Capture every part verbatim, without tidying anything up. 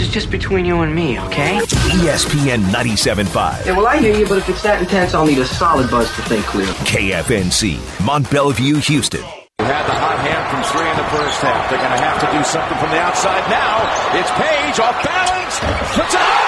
is just between you and me, okay? E S P N ninety-seven point five. Yeah, well, I hear you, but if it's that intense, I'll need a solid buzz to think clear. K F N C, Mont Bellevue, Houston. You had the hot hand from three in the first half. They're going to have to do something from the outside now. It's Page off balance. Puts it up.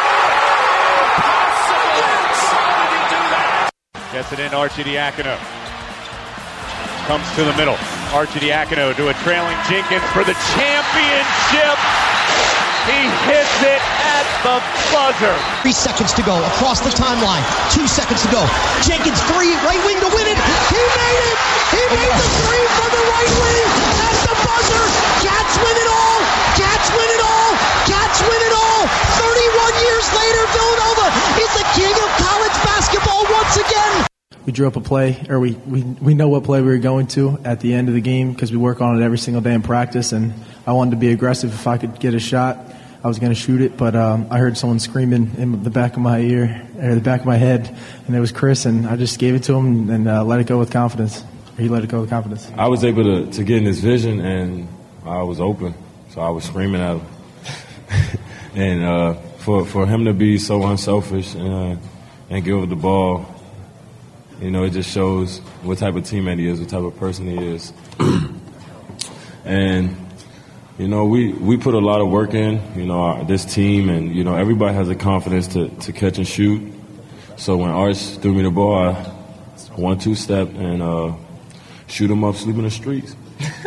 How did he do that? Gets it in, Arcidiacono. Comes to the middle. Arcidiacono to a trailing Jenkins for the championship. He hits it at the buzzer. Three seconds to go across the timeline. Two seconds to go. Jenkins three, right wing to win it. He made it. He made the three from the right wing at the buzzer. Cats win it all. Cats win it all. Cats win it all. thirty-one years later, Villanova is the king of college basketball once again. We drew up a play, or we, we, we know what play we were going to at the end of the game because we work on it every single day in practice, and I wanted to be aggressive. If I could get a shot, I was going to shoot it, but um, I heard someone screaming in the back of my ear, or the back of my head, and it was Chris, and I just gave it to him and uh, let it go with confidence. Or he let it go with confidence. I was able to, to get in his vision, and I was open, so I was screaming at him. and uh, for for him to be so unselfish and, uh, and give up the ball, you know, it just shows what type of teammate he is, what type of person he is. and, you know, we, we put a lot of work in, you know, our, this team, and, you know, everybody has the confidence to, to catch and shoot. So when Arch threw me the ball, I one, two step and uh, shoot him up, sleep in the streets.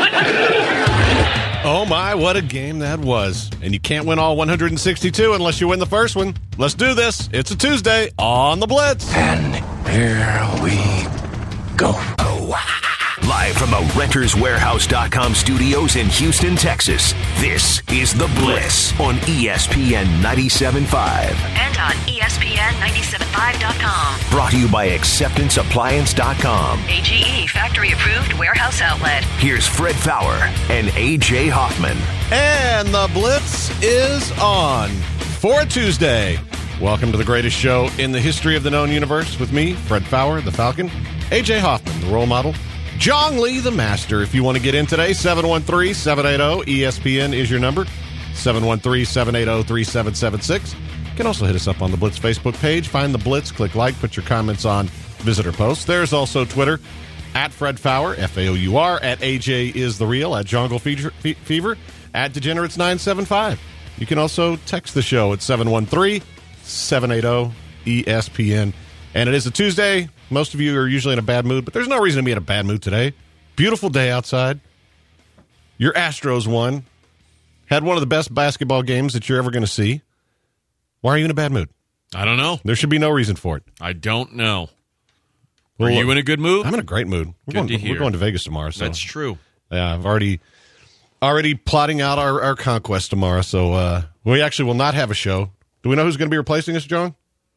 Oh, my, what a game that was. And you can't win all one hundred sixty-two unless you win the first one. Let's do this. It's a Tuesday on the Blitz. And here we go. Live from the Renters Warehouse dot com studios in Houston, Texas, this is The Blitz on E S P N ninety-seven point five. And on E S P N ninety-seven point five dot com. Brought to you by Acceptance Appliance dot com. A G E factory-approved warehouse outlet. Here's Fred Fowler and A J Hoffman. And The Blitz is on for a Tuesday. Welcome to the greatest show in the history of the known universe with me, Fred Fowler, the Falcon, A J Hoffman, the role model, John Lee, the master. If you want to get in today, seven one three, seven eight zero, E S P N is your number, seven one three, seven eight zero, three seven seven six. You can also hit us up on the Blitz Facebook page. Find the Blitz, click like, put your comments on visitor posts. There's also Twitter, at Fred Fowler, F A O U R, at A J is the real, at Jungle Fever, at Degenerates nine seven five. You can also text the show at seven one three, seven eight zero, E S P N. And it is a Tuesday. Most of you are usually in a bad mood, but there's no reason to be in a bad mood today. Beautiful day outside. Your Astros won. Had one of the best basketball games that you're ever going to see. Why are you in a bad mood? I don't know. There should be no reason for it. I don't know. Are Well, you in a good mood? I'm in a great mood. We're, Good going, to hear. we're going to Vegas tomorrow. So. That's true. Yeah, I've already already plotting out our, our conquest tomorrow. So uh, we actually will not have a show. Do we know who's going to be replacing us, John?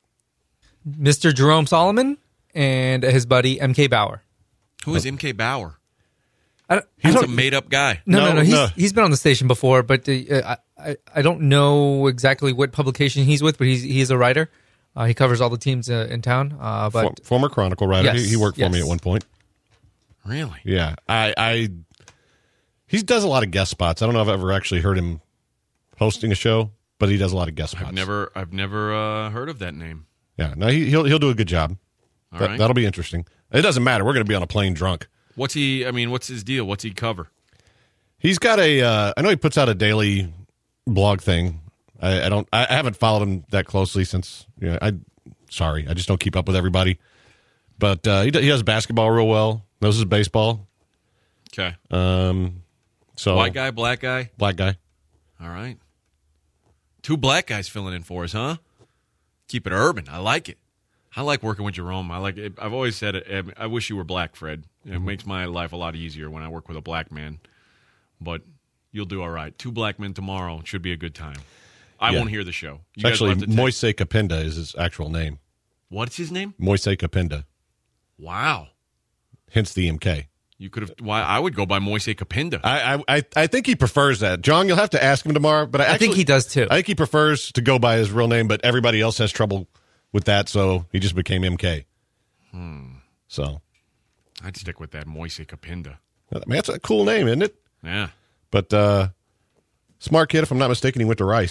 Mister Jerome Solomon and his buddy M K Bauer. Who is M K Bauer? I don't, He's I a don't, made-up guy. No, no, No, no. He's, no. he's been on the station before, but uh, I, I don't know exactly what publication he's with, but he's he's a writer. Uh, he covers all the teams uh, in town. Uh, but For, former Chronicle writer. Yes, he, he worked for yes. me at one point. Really? Yeah, I, I he does a lot of guest spots. I don't know if I've ever actually heard him hosting a show, but he does a lot of guest spots. I've never, I've never uh, heard of that name. Yeah, no, he, he'll he'll do a good job. All That, right. That'll be interesting. It doesn't matter. We're going to be on a plane drunk. What's he? I mean, what's his deal? What's he cover? He's got a. Uh, I know he puts out a daily blog thing. I, I don't. I haven't followed him that closely since. You know, I. Sorry, I just don't keep up with everybody. But uh, he he does basketball real well. Knows his baseball. Okay. Um. So White guy, black guy. black guy. All right. Two black guys filling in for us, huh? Keep it urban. I like it. I like working with Jerome. I like it. I've always said it. I wish you were black, Fred. It Mm-hmm. makes my life a lot easier when I work with a black man. But you'll do all right. Two black men tomorrow. It should be a good time. I Yeah. won't hear the show. You It's guys will actually, have to text- Moise Kapinda is his actual name. What's his name? Moise Kapinda. Wow. Hence the M K. You could have. Why? I would go by Moise Kapinda. I, I I I think he prefers that. John, you'll have to ask him tomorrow. But I, I actually, think he does too. I think he prefers to go by his real name, but everybody else has trouble with that, so he just became M K. Hmm. So, I'd stick with that Moise Kapinda. I mean, that's a cool name, isn't it? Yeah. But uh, smart kid, if I'm not mistaken, he went to Rice.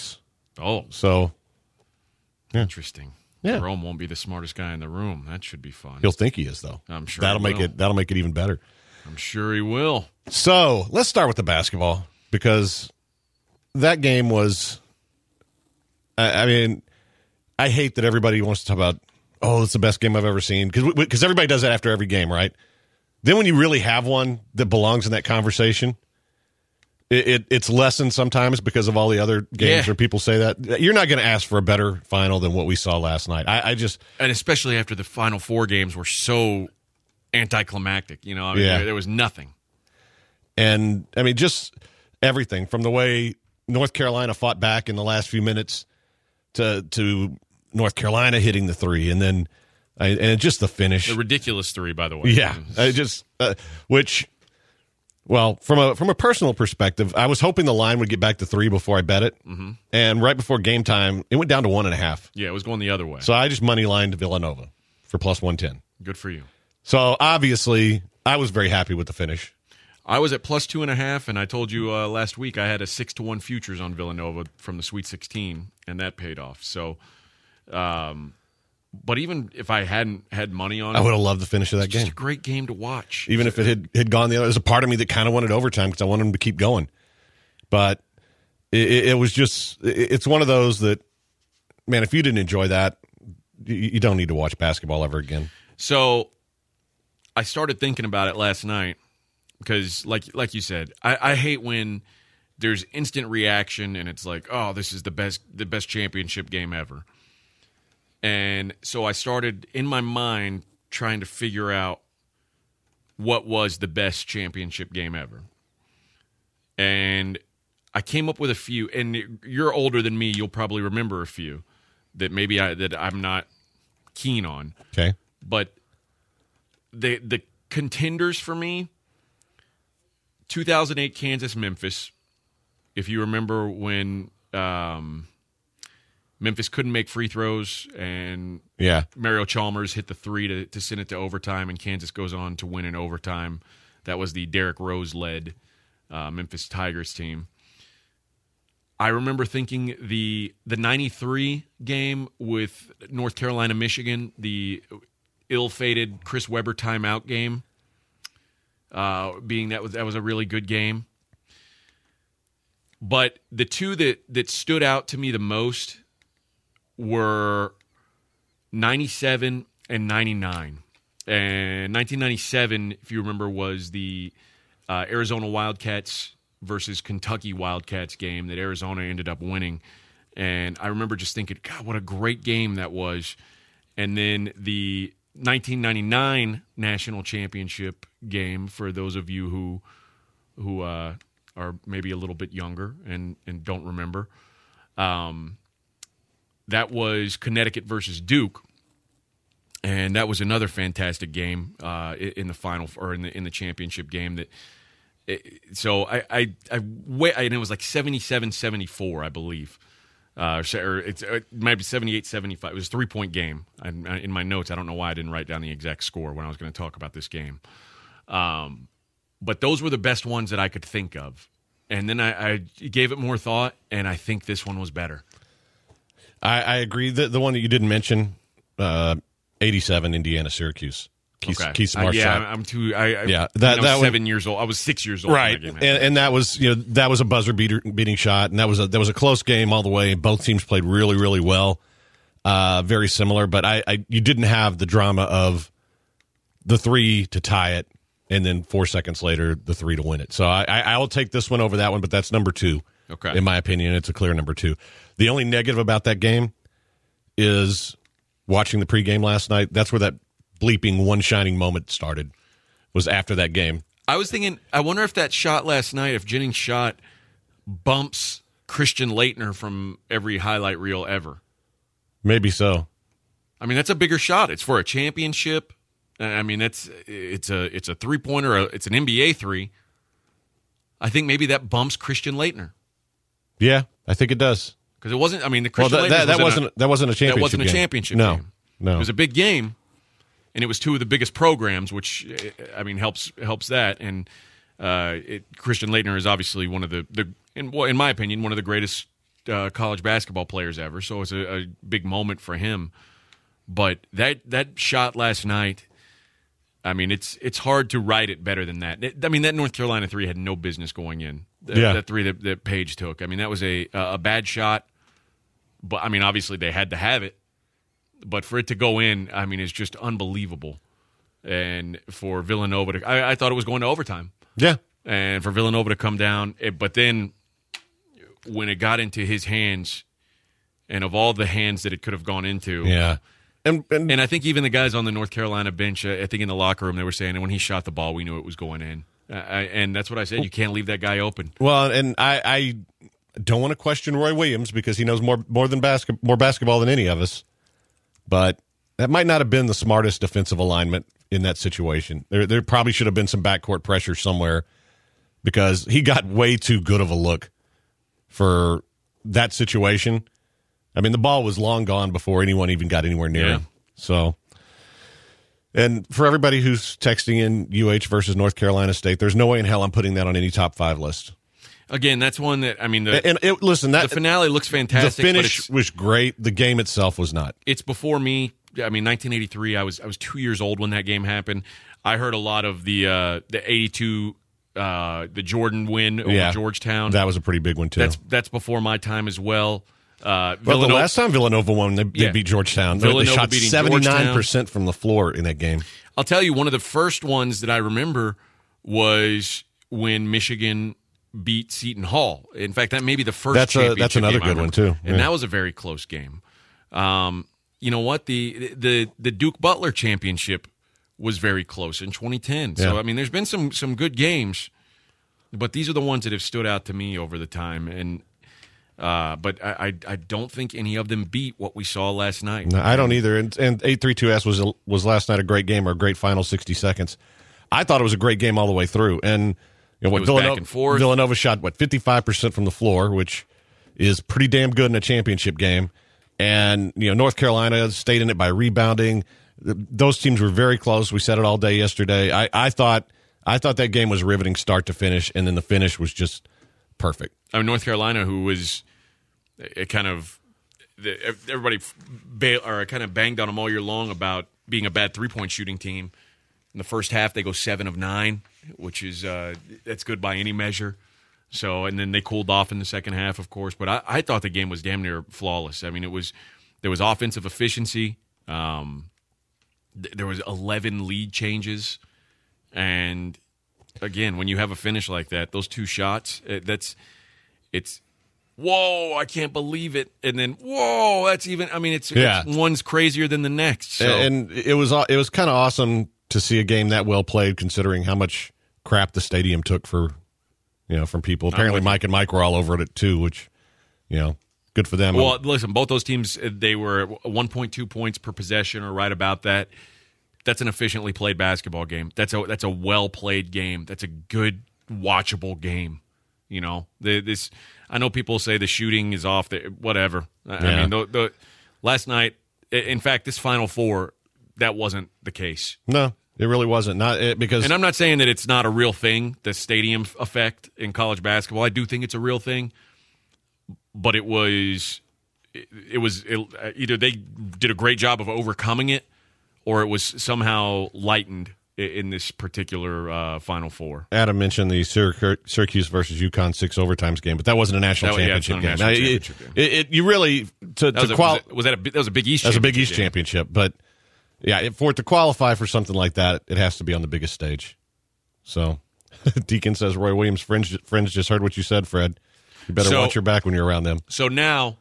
Oh. So, yeah. Interesting. Yeah. Jerome won't be the smartest guy in the room. That should be fun. He'll think he is, though. I'm sure that'll he make will. it. That'll make it even better. I'm sure he will. So let's start with the basketball because that game was. I, I mean, I hate that everybody wants to talk about. Oh, it's the best game I've ever seen because because everybody does that after every game, right? Then when you really have one that belongs in that conversation, it, it it's lessened sometimes because of all the other games Yeah. where people say that. You're not going to ask for a better final than what we saw last night. I, I just And especially after the final four games were so anticlimactic. You know, I mean, Yeah. there, there was nothing. And, I mean, just everything from the way North Carolina fought back in the last few minutes to to North Carolina hitting the three, and then and just the finish. The ridiculous three, by the way. Yeah, I just uh, which, well, from a from a personal perspective, I was hoping the line would get back to three before I bet it, mm-hmm. and right before game time, it went down to one and a half. Yeah, it was going the other way. So I just money lined Villanova for plus one ten. Good for you. So obviously, I was very happy with the finish. I was at plus two and a half, and I told you uh, last week I had a six to one futures on Villanova from the Sweet sixteen, and that paid off. So, um, but even if I hadn't had money on it, I would have loved the finish of that it's game. just a great game to watch. Even if it had, had gone the other, there's a part of me that kind of wanted overtime because I wanted them to keep going. But it, it was just, it, it's one of those that, man, if you didn't enjoy that, you, you don't need to watch basketball ever again. So I started thinking about it last night because, like like you said, I, I hate when there's instant reaction and it's like, oh, this is the best the best championship game ever. And so I started in my mind trying to figure out what was the best championship game ever. And I came up with a few, and you're older than me, you'll probably remember a few that maybe I that I'm not keen on. Okay. But the the contenders for me, two thousand eight Kansas-Memphis, if you remember when um, Memphis couldn't make free throws and yeah. Mario Chalmers hit the three to, to send it to overtime, and Kansas goes on to win in overtime. That was the Derrick Rose-led uh, Memphis Tigers team. I remember thinking the the ninety-three game with North Carolina, Michigan, the ill-fated Chris Webber timeout game, uh, being that was that was a really good game. But the two that, that stood out to me the most were ninety-seven and ninety-nine. And nineteen ninety-seven, if you remember, was the uh, Arizona Wildcats versus Kentucky Wildcats game that Arizona ended up winning. And I remember just thinking, God, what a great game that was. And then the nineteen ninety-nine national championship game, for those of you who who uh, are maybe a little bit younger and, and don't remember, um, that was Connecticut versus Duke. And that was another fantastic game uh, in the final or in the in the championship game. That it, so I I, I wait, and it was like seventy-seven seventy-four, I believe, uh, or it's, it might be seventy-eight seventy-five. It was a three point game. I, in my notes, I don't know why I didn't write down the exact score when I was going to talk about this game. Um, but those were the best ones that I could think of, and then I, I gave it more thought, and I think this one was better. I, I agree. The the one that you didn't mention. Uh, eighty-seven Indiana Syracuse. Keith, okay. Keith Smart's uh, yeah, shot. I'm too. I, I, yeah, that, that, I was that seven one, years old. I was six years old. Right, when that and, game and that was you know that was a buzzer beater, beating shot, and that was a that was a close game all the way. Both teams played really really well, uh, very similar. But I, I you didn't have the drama of the three to tie it, and then four seconds later the three to win it. So I, I, I will take this one over that one, but that's number two. Okay, in my opinion, it's a clear number two. The only negative about that game is watching the pregame last night. That's where that bleeping one shining moment started, was after that game. I was thinking, I wonder if that shot last night, if Jennings' shot bumps Christian Laettner from every highlight reel ever. Maybe so. I mean, that's a bigger shot. It's for a championship. I mean, it's it's a it's a three pointer. It's an N B A three. I think maybe that bumps Christian Laettner. Yeah, I think it does. Because it wasn't. I mean, the Christian well, that, that, was that wasn't a, that wasn't a championship. That wasn't a game. championship no, game. No, it was a big game, and it was two of the biggest programs, which I mean helps helps that. And uh, it, Christian Laettner is obviously one of the the in, well, in my opinion one of the greatest uh, college basketball players ever, so it's a, a big moment for him. But that that shot last night, I mean, it's it's hard to write it better than that. I mean, that North Carolina three had no business going in. That, yeah. that three that, that Page took. I mean, that was a a bad shot. But, I mean, obviously they had to have it. But for it to go in, I mean, it's just unbelievable. And for Villanova to – I thought it was going to overtime. Yeah. And for Villanova to come down. It, but then when it got into his hands, and of all the hands that it could have gone into – yeah. And, and and I think even the guys on the North Carolina bench, I think in the locker room, they were saying that when he shot the ball, we knew it was going in. Uh, I, and that's what I said. You can't leave that guy open. Well, and I – I don't want to question Roy Williams because he knows more more than basket, more basketball than any of us. But that might not have been the smartest defensive alignment in that situation. There there probably should have been some backcourt pressure somewhere because he got way too good of a look for that situation. I mean, the ball was long gone before anyone even got anywhere near yeah. him. So, and for everybody who's texting in U H versus North Carolina State, there's no way in hell I'm putting that on any top five list. Again, that's one that, I mean, the, and it, listen, that, the finale looks fantastic. The finish was great. The game itself was not. It's before me. I mean, nineteen eighty-three, I was I was two years old when that game happened. I heard a lot of the uh, the eighty-two, uh, the Jordan win over yeah, Georgetown. That was a pretty big one, too. That's that's before my time as well. Uh, well, the last time Villanova won, they, yeah. they beat Georgetown. Villanova they shot beating seventy-nine percent Georgetown. from the floor in that game. I'll tell you, one of the first ones that I remember was when Michigan beat Seton Hall. In fact, that may be the first that's championship a, That's another game good one, too. And yeah. that was a very close game. Um, you know what? The, the the Duke Butler championship was very close in twenty ten. So, yeah. I mean, there's been some some good games, but these are the ones that have stood out to me over the time. And uh, But I, I, I don't think any of them beat what we saw last night. No, I don't either. And, and eight three two S was, was last night a great game or a great final sixty seconds. I thought it was a great game all the way through. And you know, what, it was Villanova, back and forth. Villanova shot, what, fifty-five percent from the floor, which is pretty damn good in a championship game. And, you know, North Carolina stayed in it by rebounding. Those teams were very close. We said it all day yesterday. I, I thought I thought that game was riveting start to finish, and then the finish was just perfect. I mean, North Carolina, who was it kind of everybody bail, or kind of banged on them all year long about being a bad three-point shooting team. In the first half, they go seven of nine, which is uh, that's good by any measure. So, and then they cooled off in the second half, of course. But I, I thought the game was damn near flawless. I mean, it was there was offensive efficiency. Um, th- there was eleven lead changes, and again, when you have a finish like that, those two shots, it, that's it's whoa, I can't believe it, and then whoa, that's even. I mean, it's, yeah. it's one's crazier than the next. So. And it was it was kind of awesome to see a game that well played, considering how much crap the stadium took for. You know, from people. Apparently, Mike and Mike were all over it too, which, you know, good for them. Well, listen, both those teams, they were one point two points per possession, or right about that. That's an efficiently played basketball game. That's a that's a well played game. That's a good watchable game. You know, the, this. I know people say the shooting is off. The whatever. I, yeah. I mean, the, the last night. In fact, this Final Four, that wasn't the case. No. It really wasn't. Not it, because, and I'm not saying that it's not a real thing, the stadium effect in college basketball. I do think it's a real thing, but it was, it, it was it, either they did a great job of overcoming it, or it was somehow lightened in, in this particular uh, Final Four. Adam mentioned the Syracuse versus UConn six overtimes game, but that wasn't a national that, championship yeah, game. National now, championship it, game. It, it, you really to, that to qual was, was that a that was a Big East. That was a Big East game. championship, but. Yeah, for it to qualify for something like that, it has to be on the biggest stage. So, Deacon says, Roy Williams, friends, friends just heard what you said, Fred. You better so, watch your back when you're around them. So now,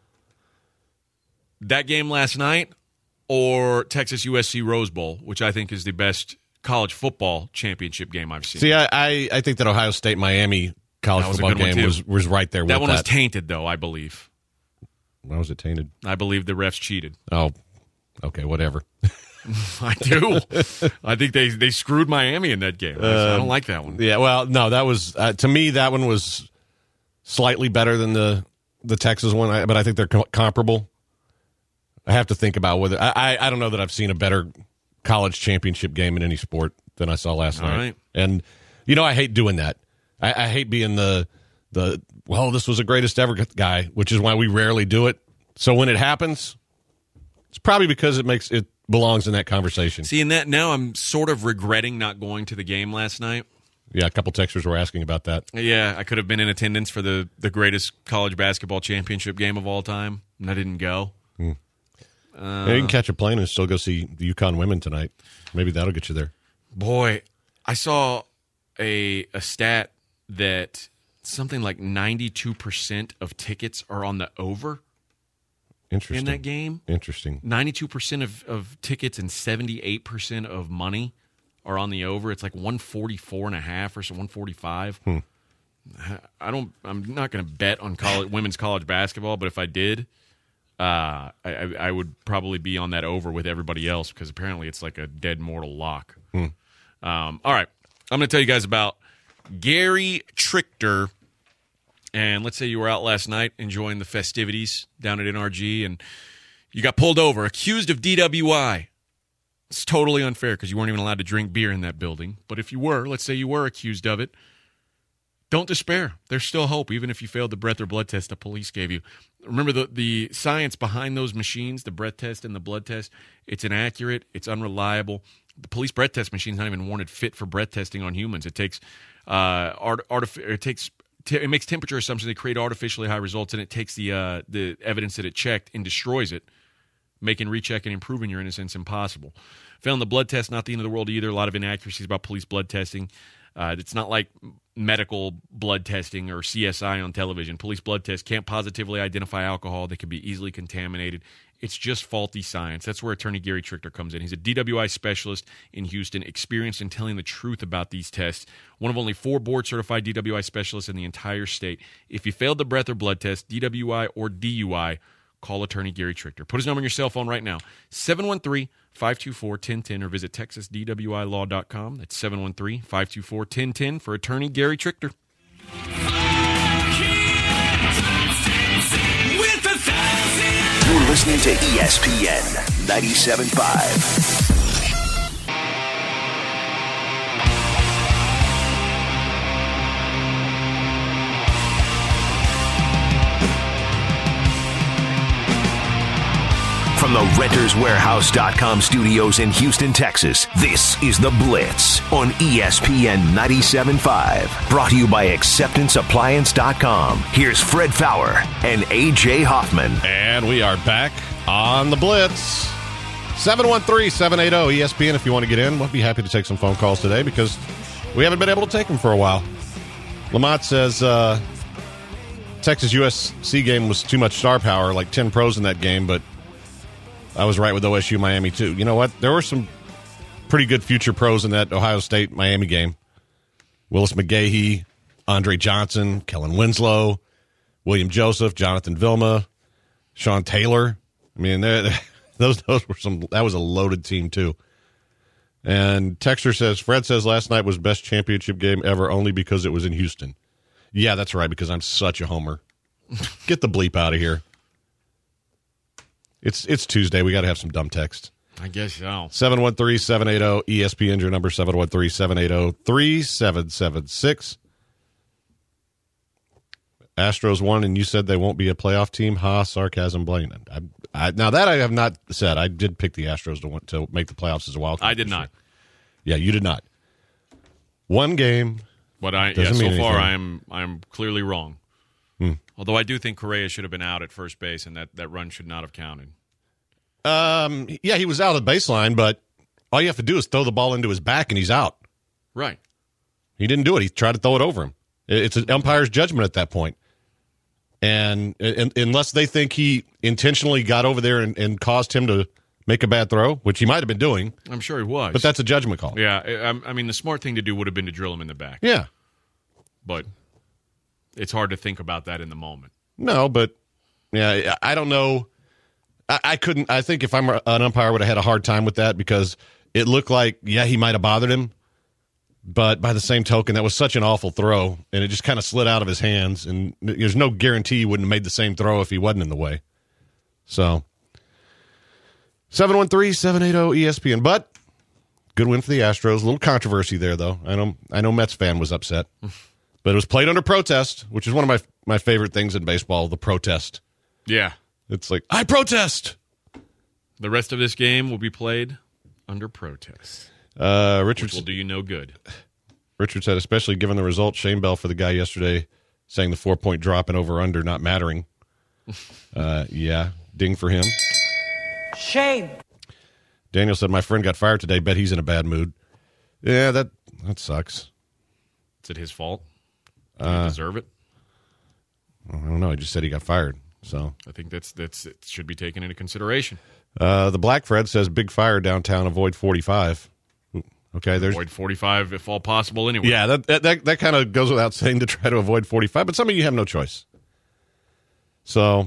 that game last night or Texas U S C Rose Bowl, which I think is the best college football championship game I've seen. See, I, I, I think that Ohio State-Miami college football game was, was right there with that. That one was tainted, though, I believe. Why was it tainted? I believe the refs cheated. Oh, okay, whatever. I do. I think they, they screwed Miami in that game. I, uh, I don't like that one. Yeah, well, no, that was uh, to me that one was slightly better than the the Texas one, but I think they're co- comparable. I have to think about whether I, I I don't know that I've seen a better college championship game in any sport than I saw last All night. Right. And you know, I hate doing that. I, I hate being the the, well, this was the greatest ever guy, which is why we rarely do it. So when it happens, it's probably because it makes it belongs in that conversation. See, in that now I'm sort of regretting not going to the game last night. Yeah, a couple texters were asking about that. Yeah, I could have been in attendance for the, the greatest college basketball championship game of all time, and I didn't go. Hmm. Uh, yeah, you can catch a plane and still go see the UConn women tonight. Maybe that'll get you there. Boy, I saw a a stat that something like ninety-two percent of tickets are on the over. Interesting. In that game. Interesting. ninety-two percent of, of tickets and seventy-eight percent of money are on the over. It's like one forty-four and a half or so, one forty-five. Hmm. I don't, I'm not going to bet on college, women's college basketball, but if I did, uh, I, I would probably be on that over with everybody else because apparently it's like a dead mortal lock. Hmm. Um, all right. I'm going to tell you guys about Gary Trichter. And let's say you were out last night enjoying the festivities down at N R G and you got pulled over, accused of D W I. It's totally unfair because you weren't even allowed to drink beer in that building. But if you were, let's say you were accused of it, don't despair. There's still hope, even if you failed the breath or blood test the police gave you. Remember the, the science behind those machines, the breath test and the blood test, it's inaccurate, it's unreliable. The police breath test machine's not even warranted fit for breath testing on humans. It takes uh, art, artif- it takes t- it makes temperature assumptions that create artificially high results, and it takes the uh, the evidence that it checked and destroys it, making recheck and improving your innocence impossible. Failing the blood test, not the end of the world either. A lot of inaccuracies about police blood testing. Uh, it's not like medical blood testing or C S I on television. Police blood tests can't positively identify alcohol. They can be easily contaminated. It's just faulty science. That's where attorney Gary Trichter comes in. He's a D W I specialist in Houston, experienced in telling the truth about these tests. One of only four board-certified D W I specialists in the entire state. If you failed the breath or blood test, D W I or D U I, call attorney Gary Trichter. Put his number on your cell phone right now, seven one three, five two four, one zero one zero, or visit texas d w i law dot com. That's seven one three, five two four, one zero one zero for attorney Gary Trichter. You're listening to E S P N ninety-seven point five. From the renters warehouse dot com studios in Houston, Texas, this is The Blitz on E S P N ninety-seven point five. Brought to you by acceptance appliance dot com. Here's Fred Faour and A J Hoffman. And we are back on The Blitz. seven one three, seven eight zero, E S P N if you want to get in. We'll be happy to take some phone calls today because we haven't been able to take them for a while. Lamont says uh, Texas U S C game was too much star power, like ten pros in that game, but I was right with O S U Miami, too. You know what? There were some pretty good future pros in that Ohio State-Miami game. Willis McGahee, Andre Johnson, Kellen Winslow, William Joseph, Jonathan Vilma, Sean Taylor. I mean, those those were some. That was a loaded team, too. And Texter says, Fred says last night was best championship game ever only because it was in Houston. Yeah, that's right, because I'm such a homer. Get the bleep out of here. It's it's Tuesday. We got to have some dumb text. I guess so. seven one three, seven eight zero, E S P N, your number, seven one three, seven eight zero, three seven seven six. Astros won, and you said they won't be a playoff team? Ha, sarcasm, Blaine. I, I, now, that I have not said. I did pick the Astros to, want, to make the playoffs as a wild card. I did not. Yeah, you did not. One game. But I, yeah, so far, I'm I'm clearly wrong. Hmm. Although I do think Correa should have been out at first base, and that, that run should not have counted. Um, yeah, he was out of the baseline, but all you have to do is throw the ball into his back, and he's out. Right. He didn't do it. He tried to throw it over him. It's an umpire's judgment at that point. And, and unless they think he intentionally got over there and, and caused him to make a bad throw, which he might have been doing. I'm sure he was. But that's a judgment call. Yeah, I, I mean, the smart thing to do would have been to drill him in the back. Yeah. But it's hard to think about that in the moment. No, but yeah, I don't know. I, I couldn't. I think if I'm an umpire, I would have had a hard time with that because it looked like, yeah, he might have bothered him. But by the same token, that was such an awful throw, and it just kind of slid out of his hands. And there's no guarantee he wouldn't have made the same throw if he wasn't in the way. So, seven one three, seven eight zero, E S P N. But good win for the Astros. A little controversy there, though. I know I know Mets fan was upset. But it was played under protest, which is one of my my favorite things in baseball, the protest. Yeah. It's like, I protest! The rest of this game will be played under protest. Uh, Richard which will do you no good. Richard said, especially given the result, shame bell for the guy yesterday saying the four-point drop and over-under not mattering. uh, yeah, ding for him. Shame. Daniel said, my friend got fired today. Bet he's in a bad mood. Yeah, that that sucks. Is it his fault? Did Uh, he deserve it? I don't know. He just said he got fired. So I think that's that's it should be taken into consideration. Uh, the Black Fred says, big fire downtown, avoid forty-five. Okay, there's avoid forty-five if all possible anyway. Yeah, that that that, that kind of goes without saying to try to avoid forty-five, but some of you have no choice. So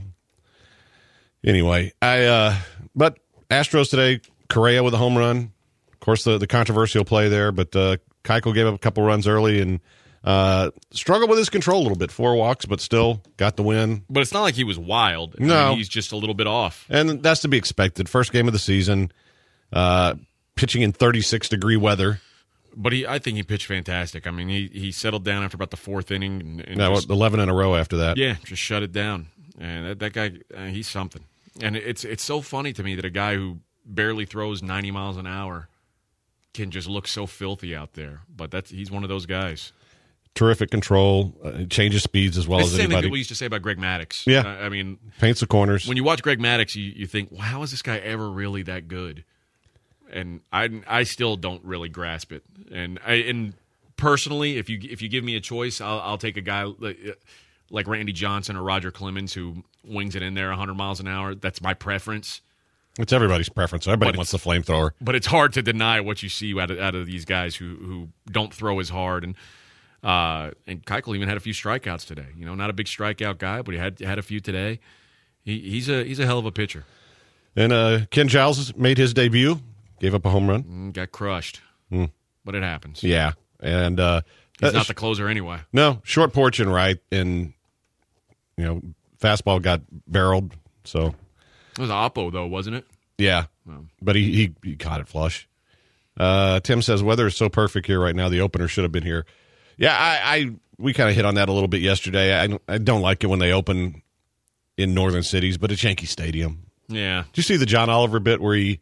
anyway, I uh, but Astros today, Correa with a home run. Of course, the the controversial play there, but uh, Keuchel gave up a couple runs early and uh, struggled with his control a little bit. Four walks, but still got the win. But it's not like he was wild. I No, mean, he's just a little bit off, and that's to be expected. First game of the season. Uh, pitching in thirty-six degree weather. But he, I think he pitched fantastic. I mean, he, he settled down after about the fourth inning. And, and No, just, eleven in a row after that. Yeah, just shut it down. And that, that guy, uh, he's something. And it's it's so funny to me that a guy who barely throws ninety miles an hour can just look so filthy out there. But that's he's one of those guys. Terrific control, uh, changes speeds as well it's as the same anybody. thing we used to say about Greg Maddux. Yeah. Uh, I mean, paints the corners. When you watch Greg Maddux, you, you think, well, how is this guy ever really that good? And I, I still don't really grasp it. And I, and personally, if you if you give me a choice, I'll, I'll take a guy like, like Randy Johnson or Roger Clemens who wings it in there one hundred miles an hour. That's my preference. It's everybody's preference. Everybody But wants the flamethrower. But it's hard to deny what you see out of, out of these guys who, who don't throw as hard. And uh, and Keuchel even had a few strikeouts today. You know, not a big strikeout guy, but he had had a few today. He, he's a he's a hell of a pitcher. And uh, Ken Giles made his debut. Gave up a home run. Mm, got crushed. Mm. But it happens. Yeah. And uh, he's uh, not the closer anyway. No, short porch and right. And, you know, fastball got barreled. So it was Oppo, though, wasn't it? Yeah. Oh. But he, he, he caught it flush. Uh, Tim says, weather is so perfect here right now. The opener should have been here. Yeah, I, I we kind of hit on that a little bit yesterday. I, I don't like it when they open in northern cities, but it's Yankee Stadium. Yeah. Did you see the John Oliver bit where he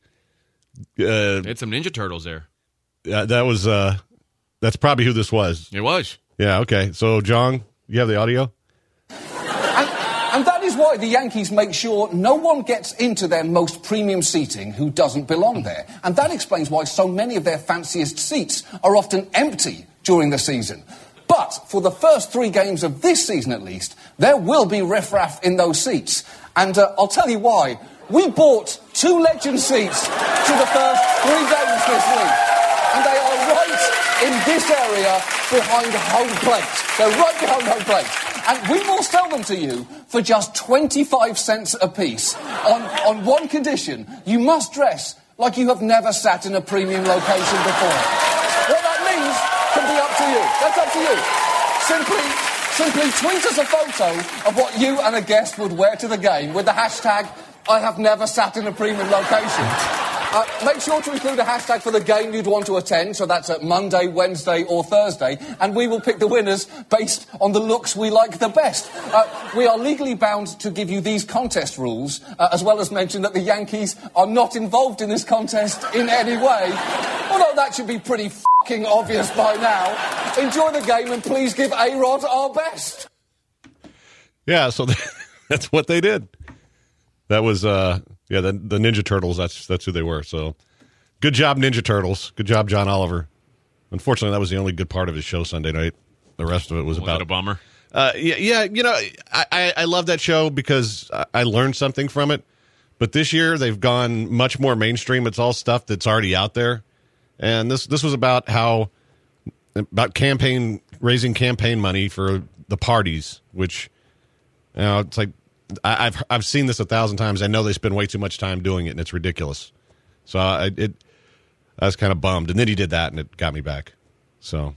Uh, they had some Ninja Turtles there. Uh, that was uh, that's probably who this was. It was. Yeah. Okay. So, John, you have the audio. And, and that is why the Yankees make sure no one gets into their most premium seating who doesn't belong there. And that explains why so many of their fanciest seats are often empty during the season. But for the first three games of this season, at least, there will be riffraff in those seats. And uh, I'll tell you why. We bought two legend seats to the first three games this week. And they are right in this area behind home plate. They're right behind home plate. And we will sell them to you for just twenty-five cents a piece. On, on one condition, you must dress like you have never sat in a premium location before. What that means can be up to you. That's up to you. Simply, simply tweet us a photo of what you and a guest would wear to the game with the hashtag I have never sat in a premium location. Uh, make sure to include a hashtag for the game you'd want to attend, so that's at Monday, Wednesday or Thursday, and we will pick the winners based on the looks we like the best. Uh, we are legally bound to give you these contest rules, uh, as well as mention that the Yankees are not involved in this contest in any way. Although that should be pretty f***ing obvious by now. Enjoy the game and please give A-Rod our best. Yeah, so that's what they did. That was, uh, yeah, the, the Ninja Turtles. That's that's who they were. So, good job, Ninja Turtles. Good job, John Oliver. Unfortunately, that was the only good part of his show Sunday night. The rest of it was, was about it a bummer. Uh, yeah, yeah, you know, I, I, I love that show because I, I learned something from it. But this year they've gone much more mainstream. It's all stuff that's already out there, and this this was about how about campaign raising campaign money for the parties, which you know it's like. I, I've I've seen this a thousand times. I know they spend way too much time doing it, and it's ridiculous. So I it I was kind of bummed, and then he did that, and it got me back. So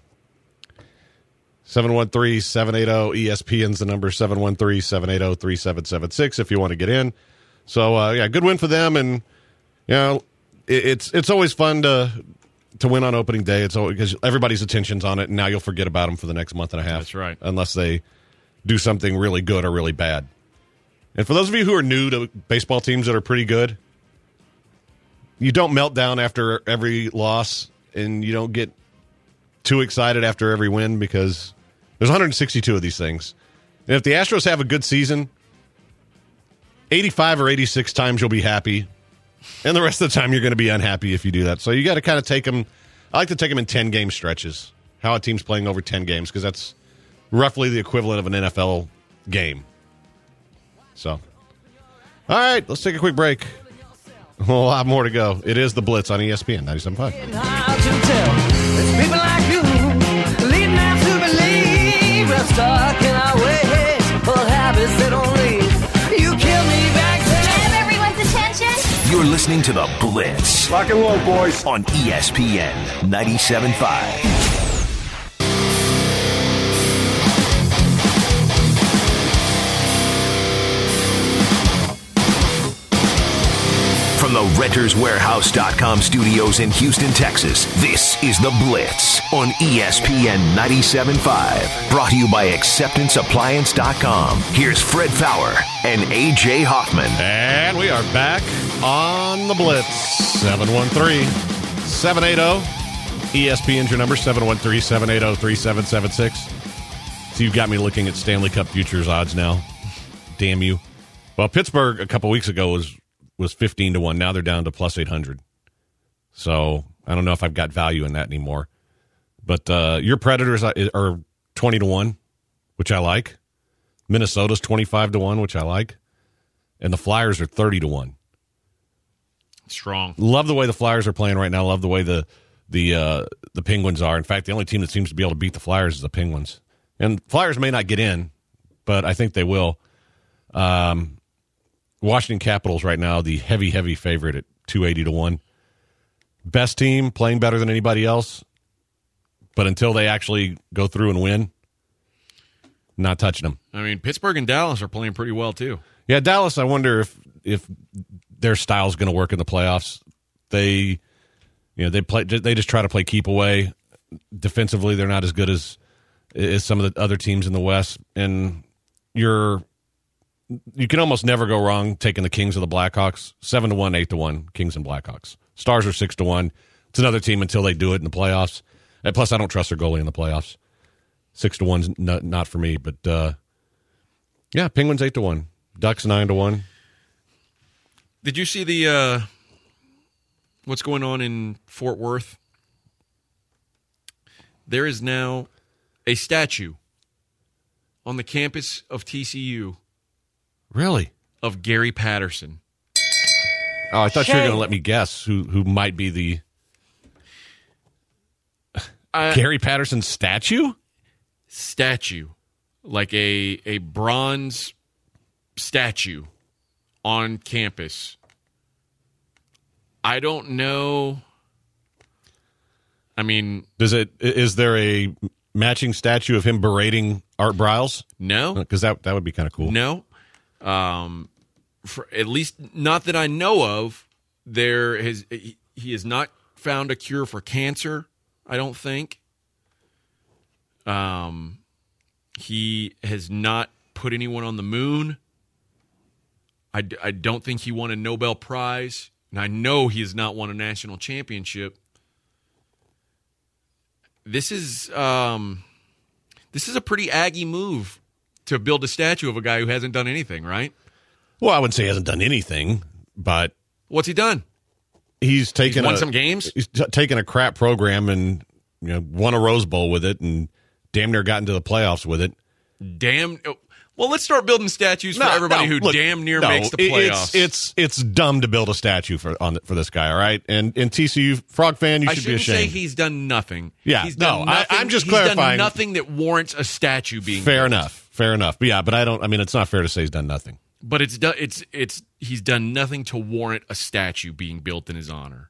seven one three, seven eight zero E S P N's the number, seven one three, seven eight zero, three seven seven six if you want to get in. So uh, yeah, good win for them, and you know it, it's it's always fun to to win on opening day. It's because everybody's attention's on it, and now you'll forget about them for the next month and a half. That's right. Unless they do something really good or really bad. And for those of you who are new to baseball teams that are pretty good, you don't melt down after every loss, and you don't get too excited after every win, because there's one hundred sixty-two of these things. And if the Astros have a good season, eighty-five or eighty-six times you'll be happy, and the rest of the time you're going to be unhappy if you do that. So you got to kind of take them. I like to take them in ten-game stretches. How a team's playing over ten games, because that's roughly the equivalent of an N F L game. So, all right, let's take a quick break. A lot more to go. It is The Blitz on E S P N ninety-seven point five. How to tell it's people like you leading us to believe we're stuck in our ways, old habits that don't leave. You kill me back then. Have everyone's attention? You're listening to The Blitz. Rock and roll, boys. On E S P N ninety-seven point five. From the Renters Warehouse dot com studios in Houston, Texas, this is The Blitz on E S P N ninety-seven point five. Brought to you by Acceptance Appliance dot com. Here's Fred Faour and A J Hoffman. And we are back on The Blitz. seven one three, seven eight zero. E S P N's your number, seven one three, seven eight zero, three seven seven six. So you've got me looking at Stanley Cup futures odds now. Damn you. Well, Pittsburgh a couple weeks ago was was fifteen to one. Now they're down to plus eight hundred. So I don't know if I've got value in that anymore. But uh, your Predators are twenty to one, which I like. Minnesota's twenty-five to one, which I like. And the Flyers are thirty to one. Strong. Love the way the Flyers are playing right now. Love the way the the uh, the Penguins are. In fact, the only team that seems to be able to beat the Flyers is the Penguins. And Flyers may not get in, but I think they will. Um Washington Capitals right now, the heavy, heavy favorite at two eighty to one. Best team, playing better than anybody else. But until they actually go through and win, not touching them. I mean, Pittsburgh and Dallas are playing pretty well, too. Yeah, Dallas, I wonder if if their style's going to work in the playoffs. They, you know, they play. They just try to play keep away. Defensively, they're not as good as, as some of the other teams in the West. And you're... You can almost never go wrong taking the Kings of the Blackhawks. Seven to one, eight to one, Kings and Blackhawks. Stars are six to one. It's another team until they do it in the playoffs. And plus, I don't trust their goalie in the playoffs. Six to one's not, not for me. But uh, yeah, Penguins eight to one, Ducks nine to one. Did you see the uh, what's going on in Fort Worth? There is now a statue on the campus of T C U. Really? Of Gary Patterson. Oh, I thought Shame. you were going to let me guess who who might be the uh, Gary Patterson statue? Statue. Like a, a bronze statue on campus. I don't know. I mean... Does it? Is there a matching statue of him berating Art Briles? No. Because that, that would be kind of cool. No. Um, for at least not that I know of, there has he, he has not found a cure for cancer. I don't think. Um, he has not put anyone on the moon. I, I don't think he won a Nobel Prize, and I know he has not won a national championship. This is um, this is a pretty Aggie move. To build a statue of a guy who hasn't done anything, right? Well, I wouldn't say he hasn't done anything, but... What's he done? He's taken he's won a, some games? He's t- taken a crap program and you know won a Rose Bowl with it and damn near got into the playoffs with it. Damn... Well, let's start building statues for no, everybody no, who look, damn near no, makes the playoffs. It's, it's it's dumb to build a statue for on for this guy, all right? And and T C U Frog fan, you I should be shouldn't ashamed. say he's done nothing. Yeah, he's no, done I, nothing, I'm just he's clarifying. Done nothing that warrants a statue being fair built. enough, fair enough. But yeah, but I don't. I mean, it's not fair to say he's done nothing. But it's do, it's it's he's done nothing to warrant a statue being built in his honor.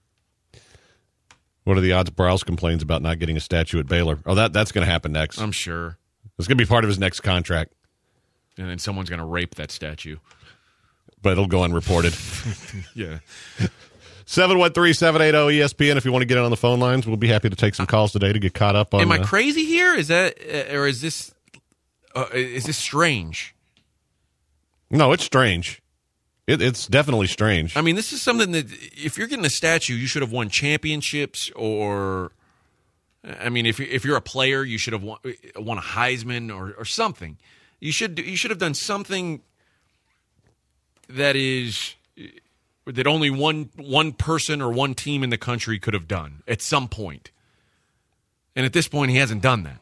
What are the odds Briles complains about not getting a statue at Baylor? Oh, that that's going to happen next. I'm sure it's going to be part of his next contract. And then someone's going to rape that statue. But it'll go unreported. Yeah. seven one three, seven eight zero, E S P N if you want to get in on the phone lines. We'll be happy to take some calls today to get caught up on. Am I uh, crazy here? Is that, uh, or is this, uh, is this strange? No, it's strange. It, it's definitely strange. I mean, this is something that if you're getting a statue, you should have won championships, or, I mean, if you if you're a player, you should have won, won a Heisman or, or something. You should you should have done something that is that only one one person or one team in the country could have done at some point. And at this point, he hasn't done that.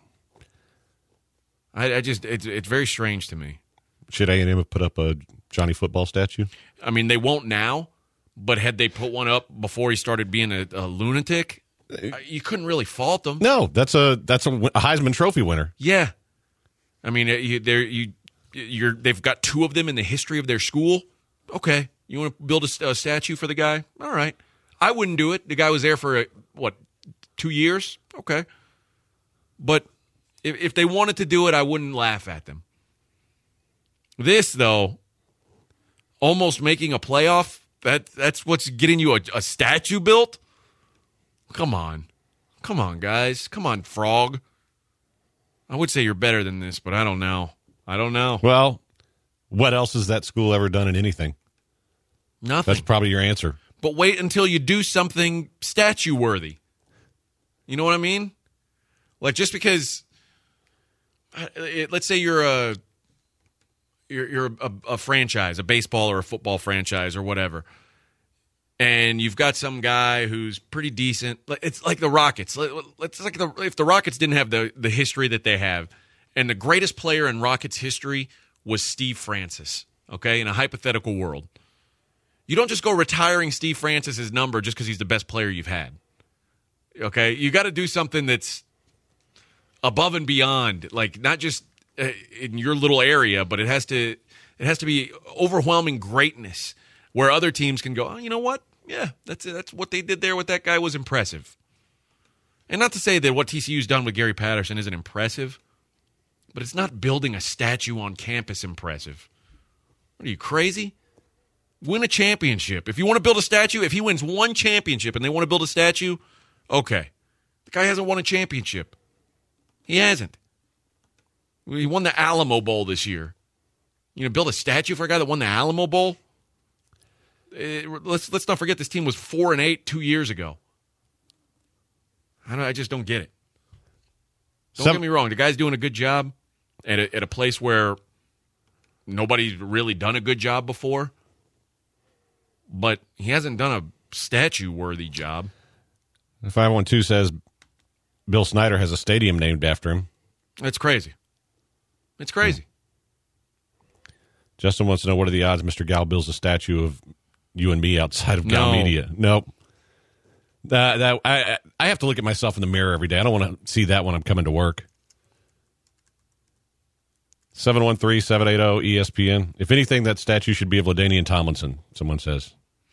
I, I just it's it's very strange to me. Should A and M have put up a Johnny Football statue? I mean, they won't now, but had they put one up before he started being a, a lunatic, you couldn't really fault them. No, that's a that's a, a Heisman Trophy winner. Yeah, I mean, you, they're you you're they've got two of them in the history of their school. Okay, you want to build a, a statue for the guy? All right, I wouldn't do it. The guy was there for a, what two years? Okay, but if if they wanted to do it, I wouldn't laugh at them. This, though, almost making a playoff, that that's what's getting you a, a statue built? Come on. Come on, guys. Come on, Frog. I would say you're better than this, but I don't know. I don't know. Well, what else has that school ever done in anything? Nothing. That's probably your answer. But wait until you do something statue-worthy. You know what I mean? Like, just because, let's say you're a... You're, you're a, a franchise, a baseball or a football franchise or whatever, and you've got some guy who's pretty decent. It's like the Rockets. It's like the, if the Rockets didn't have the, the history that they have, and the greatest player in Rockets history was Steve Francis, okay, in a hypothetical world. You don't just go retiring Steve Francis's number just because he's the best player you've had, okay? You got to do something that's above and beyond, like not just in your little area, but it has to it has to be overwhelming greatness where other teams can go, oh, you know what? Yeah, that's that's what they did there with that guy was impressive. And not to say that what T C U's done with Gary Patterson isn't impressive, but it's not building a statue on campus impressive. What are you, crazy? Win a championship. If you want to build a statue, if he wins one championship and they want to build a statue, okay. The guy hasn't won a championship. He hasn't. He won the Alamo Bowl this year. You know, build a statue for a guy that won the Alamo Bowl? It, let's let's not forget this team was four and eight two years ago. I don't, I just don't get it. Don't Some, get me wrong. The guy's doing a good job at a, at a place where nobody's really done a good job before. But he hasn't done a statue-worthy job. five one two says Bill Snyder has a stadium named after him. That's crazy. It's crazy. Hmm. Justin wants to know, what are the odds Mister Gal builds a statue of you and me outside of Gal no. Media? Nope. That, that, I, I have to look at myself in the mirror every day. I don't want to see that when I'm coming to work. seven one three, seven eight zero, E S P N. If anything, that statue should be of LaDainian Tomlinson, someone says.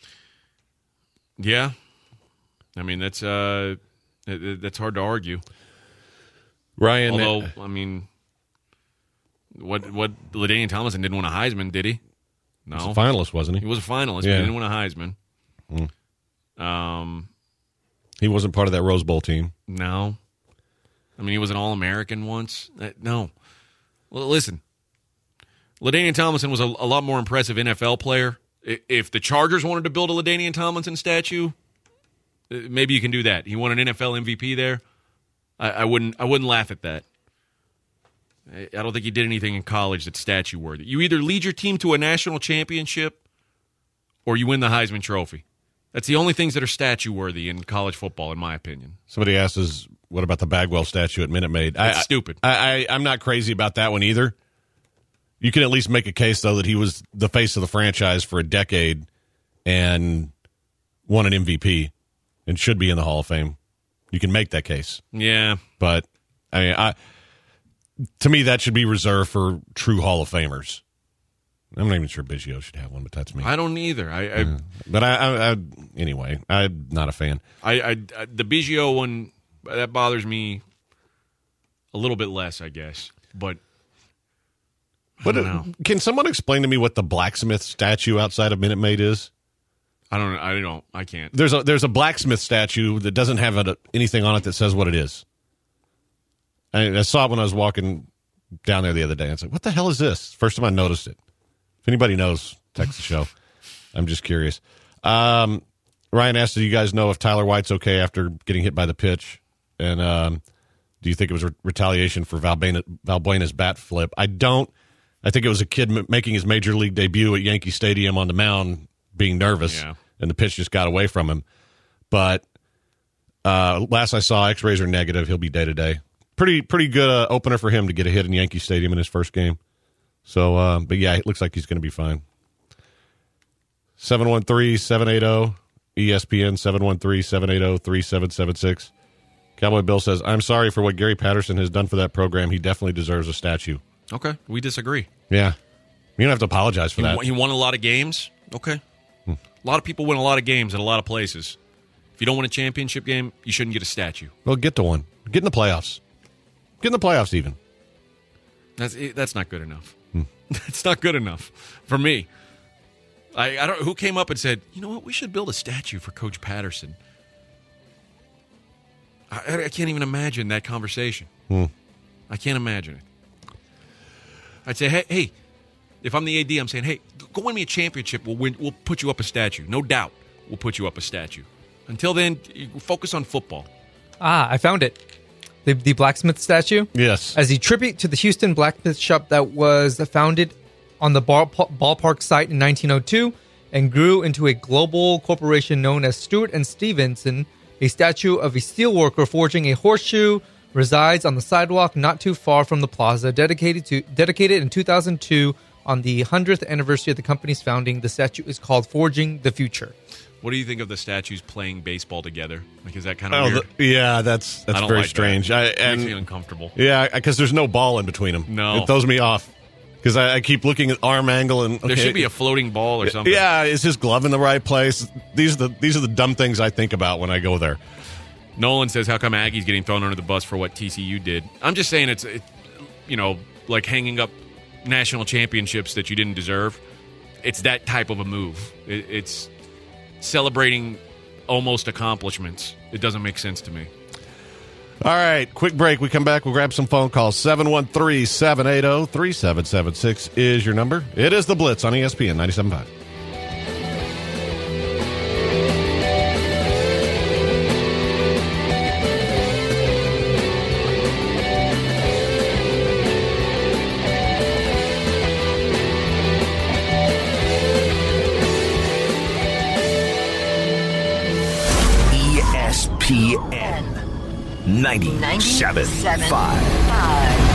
Yeah. I mean, that's uh, that's hard to argue. Ryan. Although, uh, I mean... What what LaDainian Tomlinson didn't win a Heisman, did he? No. He was a finalist, wasn't he? He was a finalist, yeah. but he didn't win a Heisman. Mm. Um, he wasn't part of that Rose Bowl team. No. I mean, he was an All-American once. Uh, no. Well, listen, LaDainian Tomlinson was a, a lot more impressive N F L player. If the Chargers wanted to build a LaDainian Tomlinson statue, maybe you can do that. He won an N F L M V P there. I, I wouldn't. I wouldn't laugh at that. I don't think he did anything in college that's statue-worthy. You either lead your team to a national championship or you win the Heisman Trophy. That's the only things that are statue-worthy in college football, in my opinion. Somebody asks us, what about the Bagwell statue at Minute Maid? That's I, stupid. I, I, I'm not crazy about that one either. You can at least make a case, though, that he was the face of the franchise for a decade and won an M V P and should be in the Hall of Fame. You can make that case. Yeah. But, I mean, I... To me, that should be reserved for true Hall of Famers. I'm not even sure Biggio should have one, but that's me. I don't either. I, I yeah. But I, I, I, anyway, I'm not a fan. I, I, the Biggio one, that bothers me a little bit less, I guess. But, I but don't uh, know. Can someone explain to me what the blacksmith statue outside of Minute Maid is? I don't. I don't. I can't. There's a there's a blacksmith statue that doesn't have a, anything on it that says what it is. I, I saw it when I was walking down there the other day. I was like, "What the hell is this?" First time I noticed it. If anybody knows, text the show. I'm just curious. Um, Ryan asked, "Do you guys know if Tyler White's okay after getting hit by the pitch?" And um, do you think it was re- retaliation for Valbuena, Valbuena's bat flip? I don't. I think it was a kid m- making his major league debut at Yankee Stadium on the mound, being nervous, yeah. and the pitch just got away from him. But uh, last I saw, X-rays are negative. He'll be day to day. Pretty pretty good uh, opener for him to get a hit in Yankee Stadium in his first game. So, uh, but yeah, it looks like he's going to be fine. seven one three, seven eight zero, E S P N, seven one three, seven eight zero, three seven seven six. Cowboy Bill says, I'm sorry for what Gary Patterson has done for that program. He definitely deserves a statue. Okay, we disagree. Yeah. You don't have to apologize for he, that. He won a lot of games. Okay. Hmm. A lot of people win a lot of games at a lot of places. If you don't win a championship game, you shouldn't get a statue. Well, get to one. Get in the playoffs. Get in the playoffs even. That's that's not good enough. Hmm. That's not good enough for me. I, I don't. Who came up and said, you know what, we should build a statue for Coach Patterson? I, I can't even imagine that conversation. Hmm. I can't imagine it. I'd say, hey, hey, if I'm the A D, I'm saying, hey, go win me a championship. We'll win. We'll put you up a statue. No doubt, we'll put you up a statue. Until then, focus on football. Ah, I found it. The, the blacksmith statue? Yes. As a tribute to the Houston blacksmith shop that was founded on the ball, ballpark site in nineteen oh two and grew into a global corporation known as Stewart and Stevenson, a statue of a steelworker forging a horseshoe resides on the sidewalk not too far from the plaza. Dedicated to dedicated in two thousand two on the hundredth anniversary of the company's founding, the statue is called Forging the Future. What do you think of the statues playing baseball together? Like, is that kind of Oh, weird? the, yeah, that's that's I don't very like strange. That. I, It and, makes me uncomfortable. Yeah, because there's no ball in between them. No. It throws me off. Because I, I keep looking at arm angle and okay, There should be a floating ball or something. Yeah, is his glove in the right place? These are the these are the dumb things I think about when I go there. Nolan says, how come Aggie's getting thrown under the bus for what T C U did? I'm just saying it's, it, you know, like hanging up national championships that you didn't deserve. It's that type of a move. It, it's celebrating almost accomplishments. It doesn't make sense to me. All right, quick break. We come back. We'll grab some phone calls. seven one three, seven eight zero, three seven seven six is your number. It is The Blitz on E S P N ninety-seven point five. E S P N ninety-seven point five.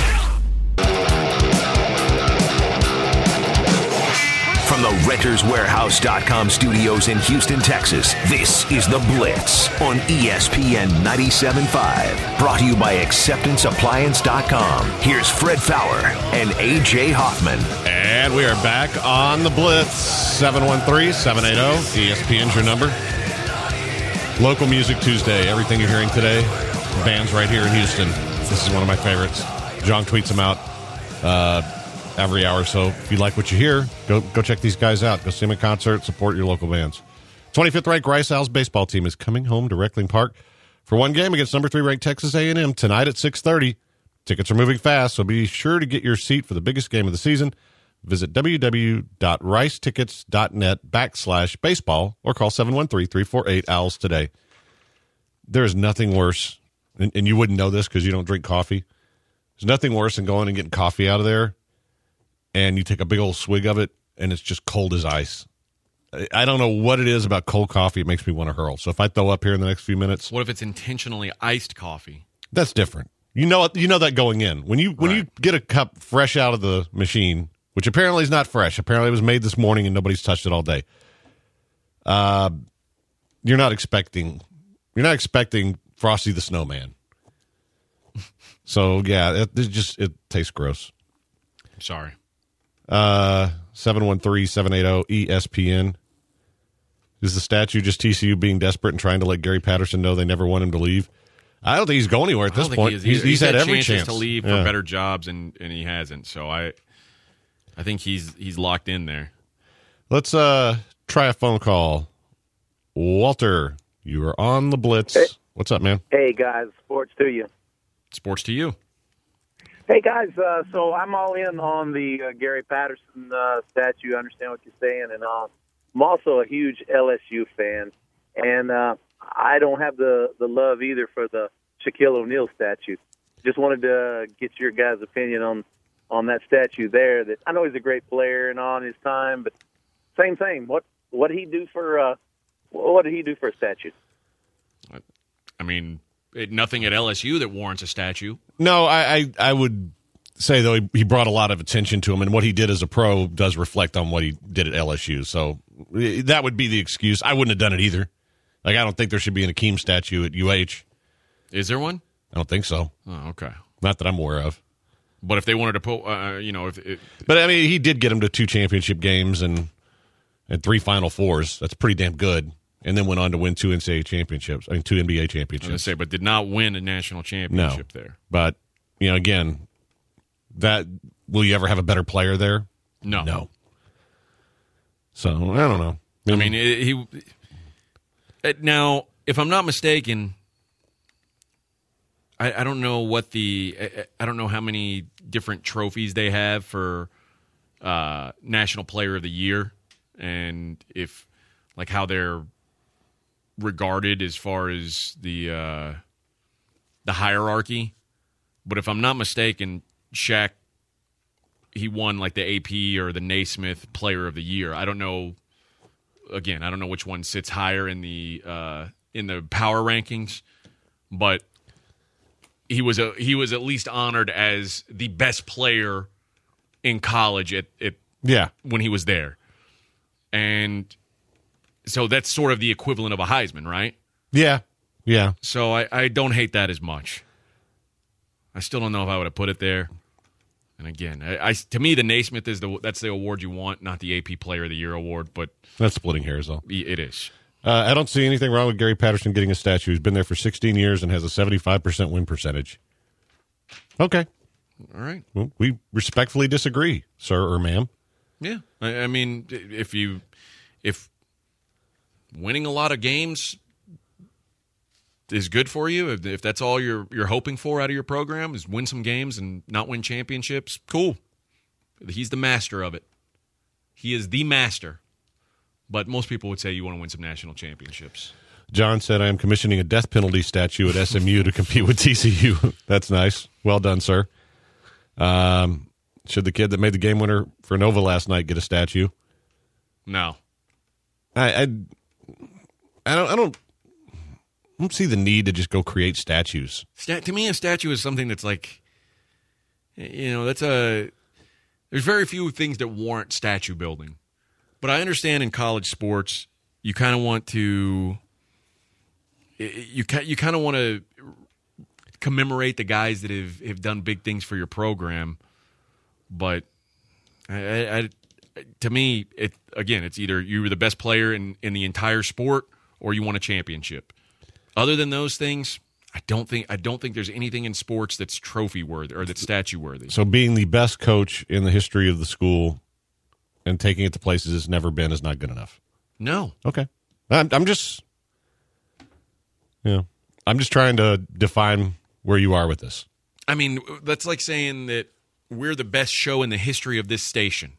From the Renters Warehouse dot com studios in Houston, Texas, this is The Blitz on E S P N ninety-seven point five. Brought to you by Acceptance Appliance dot com. Here's Fred Fowler and A J Hoffman. And we are back on The Blitz. seven one three, seven eight zero. E S P N's your number. Local Music Tuesday. Everything you're hearing today, bands right here in Houston. This is one of my favorites. John tweets them out uh, every hour or so. If you like what you hear, go go check these guys out. Go see them in concert. Support your local bands. twenty-fifth ranked Rice Owls baseball team is coming home to Reckling Park for one game against number three ranked Texas A and M tonight at six thirty. Tickets are moving fast, so be sure to get your seat for the biggest game of the season. Visit www.ricetickets.net backslash baseball or call seven one three, three four eight, owls today. There is nothing worse, and, and you wouldn't know this because you don't drink coffee. There's nothing worse than going and getting coffee out of there, and you take a big old swig of it, and it's just cold as ice. I, I don't know what it is about cold coffee. It makes me want to hurl. So if I throw up here in the next few minutes. What if it's intentionally iced coffee? That's different. You know you know that going in. When you when Right. you get a cup fresh out of the machine, which apparently is not fresh. Apparently it was made this morning and nobody's touched it all day. Uh, you're not expecting you're not expecting Frosty the Snowman. So yeah, it, it just it tastes gross. I'm sorry. Uh, seven one three, seven eight zero, E S P N. Is the statue just T C U being desperate and trying to let Gary Patterson know they never want him to leave? I don't think he's going anywhere at I this don't think point. he is he's, either. he's, He's had, had every chances chance to leave Yeah. for better jobs, and, and he hasn't. So I, I think he's he's locked in there. Let's uh, try a phone call. Walter, you are on the Blitz. Hey. What's up, man? Hey, guys. Sports to you. Sports to you. Hey, guys. Uh, so I'm all in on the uh, Gary Patterson uh, statue. I understand what you're saying. And uh, I'm also a huge L S U fan. And uh, I don't have the, the love either for the Shaquille O'Neal statue. Just wanted to get your guys' opinion on, on that statue there. That I know he's a great player and on his time, but same thing. What what did he do for uh, what did he do for a statue? I mean, it, nothing at L S U that warrants a statue. No, I, I, I would say, though, he, he brought a lot of attention to him, and what he did as a pro does reflect on what he did at L S U. So that would be the excuse. I wouldn't have done it either. Like, I don't think there should be an Akeem statue at U H. Is there one? I don't think so. Oh, okay. Not that I'm aware of. But if they wanted to put, uh, you know, if it, but I mean, he did get him to two championship games and and three Final Fours. That's pretty damn good. And then went on to win two N C double A championships. I mean, two N B A championships. I was gonna say, but did not win a national championship no. there. But you know, again, that will you ever have a better player there? No, no. So I don't know. I mean, it, he it, now, if I'm not mistaken. I, I don't know what the I, I don't know how many different trophies they have for uh, National Player of the Year, and if like how they're regarded as far as the uh, the hierarchy. But if I'm not mistaken, Shaq he won like the A P or the Naismith Player of the Year. I don't know. Again, I don't know which one sits higher in the uh, in the power rankings, but. He was a he was at least honored as the best player in college at, at yeah when he was there, and so that's sort of the equivalent of a Heisman, right? Yeah, yeah. So I, I don't hate that as much. I still don't know if I would have put it there. And again, I, I to me the Naismith is the that's the award you want, not the A P Player of the Year award. But that's splitting hairs, though. It is. Uh, I don't see anything wrong with Gary Patterson getting a statue. He's been there for sixteen years and has a seventy-five percent win percentage. Okay. All right. Well, we respectfully disagree, sir or ma'am. Yeah. I, I mean, if you if winning a lot of games is good for you, if, if that's all you're you're hoping for out of your program is win some games and not win championships, cool. He's the master of it. He is the master. But most people would say you want to win some national championships. John said, I am commissioning a death penalty statue at S M U to compete with T C U. That's nice. Well done, sir. Um, should the kid that made the game winner for Nova last night get a statue? No. I I, I don't I don't I don't see the need to just go create statues. Stat- to me, a statue is something that's like, you know, that's a. There's very few things that warrant statue building. But I understand in college sports, you kind of want to, you you kind of want to commemorate the guys that have, have done big things for your program. But I, I, to me, it again, it's either you were the best player in, in the entire sport or you won a championship. Other than those things, I don't think I don't think there's anything in sports that's trophy worthy or that's statue worthy. So being the best coach in the history of the school and taking it to places it's never been is not good enough. No. Okay. I'm, I'm just, you know, I'm just trying to define where you are with this. I mean, that's like saying that we're the best show in the history of this station.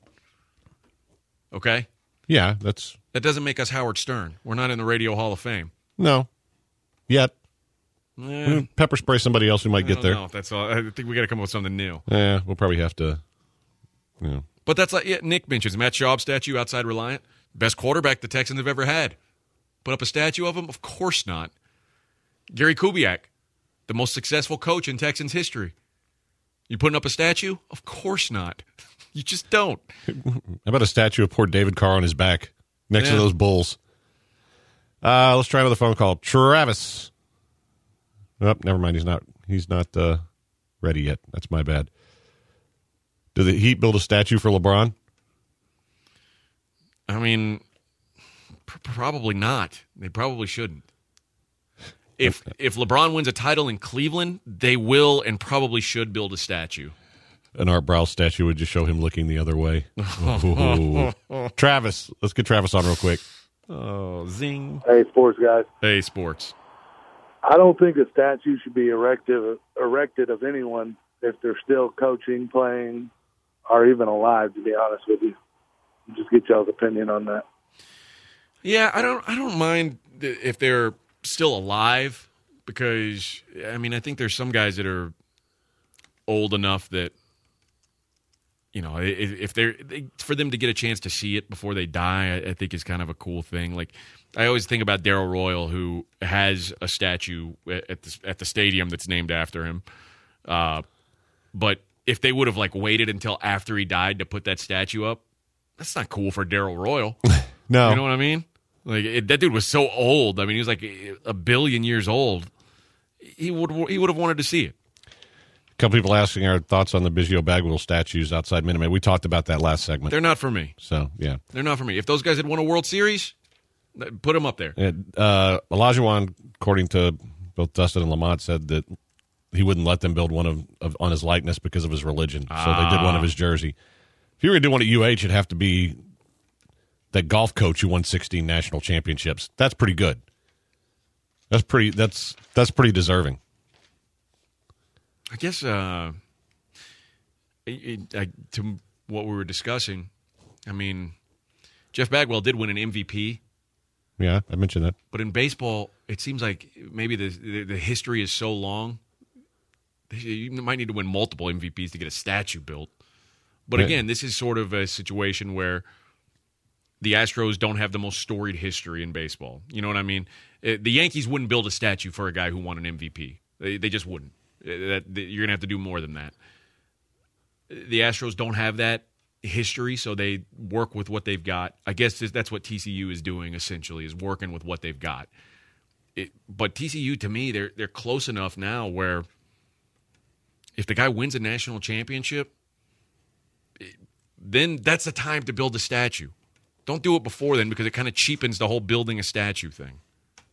Okay? Yeah, that's... That doesn't make us Howard Stern. We're not in the Radio Hall of Fame. No. Yet. Eh, Pepper spray somebody else who might I get don't there. know if that's all. I think we got to come up with something new. Yeah, we'll probably have to, you know. But that's like, yeah, Nick mentions Matt Schaub statue outside Reliant. Best quarterback the Texans have ever had. Put up a statue of him? Of course not. Gary Kubiak, the most successful coach in Texans history. You putting up a statue? Of course not. You just don't. How about a statue of poor David Carr on his back next Yeah. to those bulls? Uh, let's try another phone call. Travis. Oh, never mind. He's not. He's not uh, ready yet. That's my bad. Did the Heat build a statue for LeBron? I mean, pr- probably not. They probably shouldn't. If if LeBron wins a title in Cleveland, they will and probably should build a statue. an Art Briles statue would just show him looking the other way. Travis, let's get Travis on real quick. Oh, zing. Hey, sports guys. Hey, sports. I don't think a statue should be erected, erected of anyone if they're still coaching, playing, or even alive, to be honest with you. Just get y'all's opinion on that. Yeah, I don't I don't mind if they're still alive because, I mean, I think there's some guys that are old enough that, you know, if they're they, for them to get a chance to see it before they die, I, I think is kind of a cool thing. Like, I always think about Darryl Royal, who has a statue at the, at the stadium that's named after him. Uh, but if they would have, like, waited until after he died to put that statue up, that's not cool for Darryl Royal. No. You know what I mean? Like, it, that dude was so old. I mean, he was like a billion years old. He would he would have wanted to see it. A couple people asking our thoughts on the Biggio Bagwell statues outside Minute Maid. We talked about that last segment. They're not for me. So, yeah. They're not for me. If those guys had won a World Series, put them up there. And, uh, Olajuwon, according to both Dustin and Lamont, said that he wouldn't let them build one of, of on his likeness because of his religion. So Ah. they did one of his jersey. If you were going to do one at U H, it'd have to be that golf coach who won sixteen national championships. That's pretty good. That's pretty. That's that's pretty deserving. I guess uh, it, it, I, to what we were discussing, I mean, Jeff Bagwell did win an M V P. Yeah, I mentioned that. But in baseball, it seems like maybe the the, the history is so long. You might need to win multiple M V Ps to get a statue built. But Yeah. again, this is sort of a situation where the Astros don't have the most storied history in baseball. You know what I mean? Uh, The Yankees wouldn't build a statue for a guy who won an M V P. They, they just wouldn't. Uh, That, that- you're going to have to do more than that. The Astros don't have that history, so they work with what they've got. I guess that's what T C U is doing, essentially, is working with what they've got. It, but T C U, to me, they're they're close enough now where if the guy wins a national championship, it- then that's the time to build a statue. Don't do it before then because it kind of cheapens the whole building a statue thing.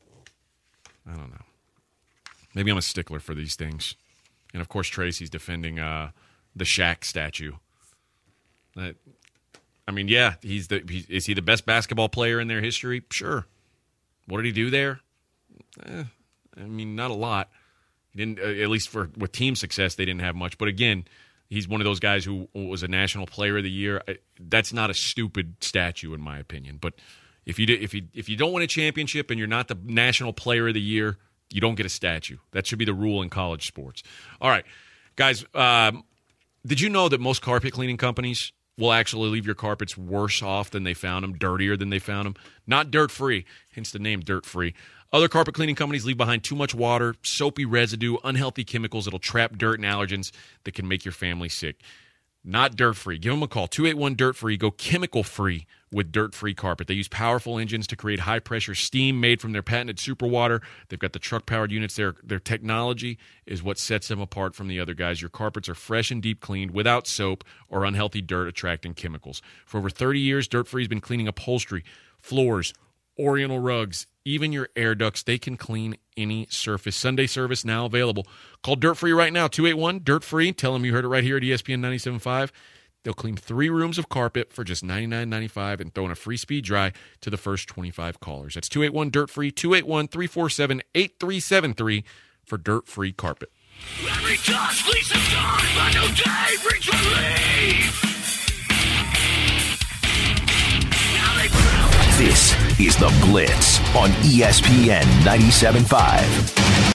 I don't know. Maybe I'm a stickler for these things. And, of course, Tracy's defending uh, the Shaq statue. That, I mean, yeah, he's the he, is he the best basketball player in their history? Sure. What did he do there? Eh, I mean, not a lot. He didn't, uh, at least for with team success, they didn't have much. But again, he's one of those guys who was a National Player of the Year. I, that's not a stupid statue, in my opinion. But if you do, if you if you don't win a championship and you're not the National Player of the Year, you don't get a statue. That should be the rule in college sports. All right, guys. Um, did you know that most carpet cleaning companies will actually leave your carpets worse off than they found them, dirtier than they found them? Not dirt-free, hence the name dirt-free. Other carpet cleaning companies leave behind too much water, soapy residue, unhealthy chemicals that'll trap dirt and allergens that can make your family sick. Not dirt-free. Give them a call, two eight one dirt free. Go chemical-free with dirt-free carpet. They use powerful engines to create high-pressure steam made from their patented superwater. They've got the truck-powered units. Their, their technology is what sets them apart from the other guys. Your carpets are fresh and deep cleaned without soap or unhealthy dirt attracting chemicals. For over thirty years, Dirt-Free has been cleaning upholstery, floors, Oriental rugs, even your air ducts. They can clean any surface. Sunday service now available. Call Dirt Free right now, two eight one dirt free. Tell them you heard it right here at E S P N ninety-seven point five. They'll clean three rooms of carpet for just ninety-nine ninety-five and throw in a free speed dry to the first twenty-five callers. That's two eight one dirt free, two eight one, three four seven, eight three seven three for Dirt Free Carpet. Every touch leaves a scar, but no day brings relief. This is The Blitz on E S P N ninety-seven point five.